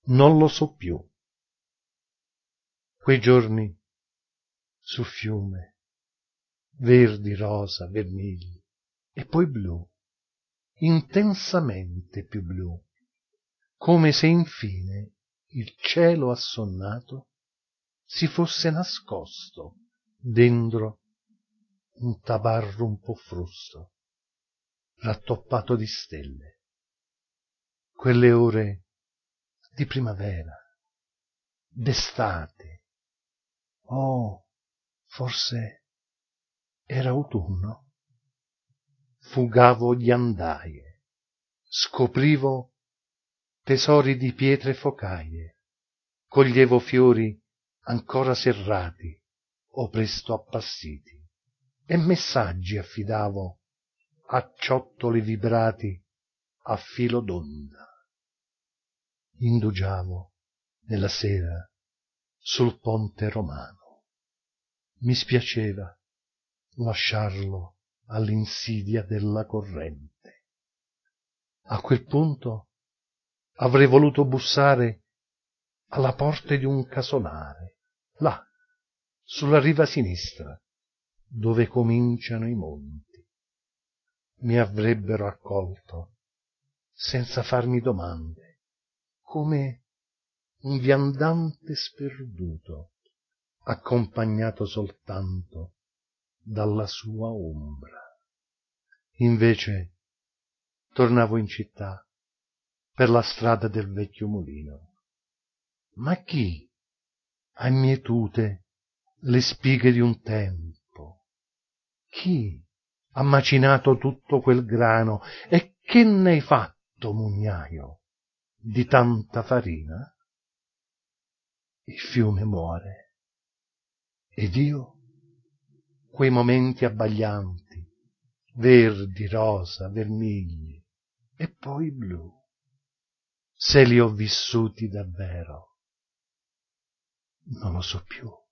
Non lo so più. Quei giorni sul fiume, verdi, rosa, vermigli, e poi blu, intensamente più blu, come se infine il cielo assonnato si fosse nascosto dentro un tabarro un po' frusto, rattoppato di stelle. Quelle ore di primavera, d'estate, oh, forse era autunno. Fugavo ghiandaie, scoprivo tesori di pietre focaie, coglievo fiori ancora serrati o presto appassiti, e messaggi affidavo a ciottoli vibrati a filo d'onda. Indugiavo nella sera sul ponte romano. Mi spiaceva lasciarlo all'insidia della corrente. A quel punto avrei voluto bussare alla porta di un casolare, là, sulla riva sinistra, dove cominciano i monti. Mi avrebbero accolto senza farmi domande, come un viandante sperduto, accompagnato soltanto dalla sua ombra. Invece tornavo in città per la strada del vecchio mulino. Ma chi ha mietute le spighe di un tempo? Chi ha macinato tutto quel grano e che ne hai fatto, mugnaio, di tanta farina? Il fiume muore ed io quei momenti abbaglianti, verdi, rosa, vermigli e poi blu, se li ho vissuti davvero, non lo so più.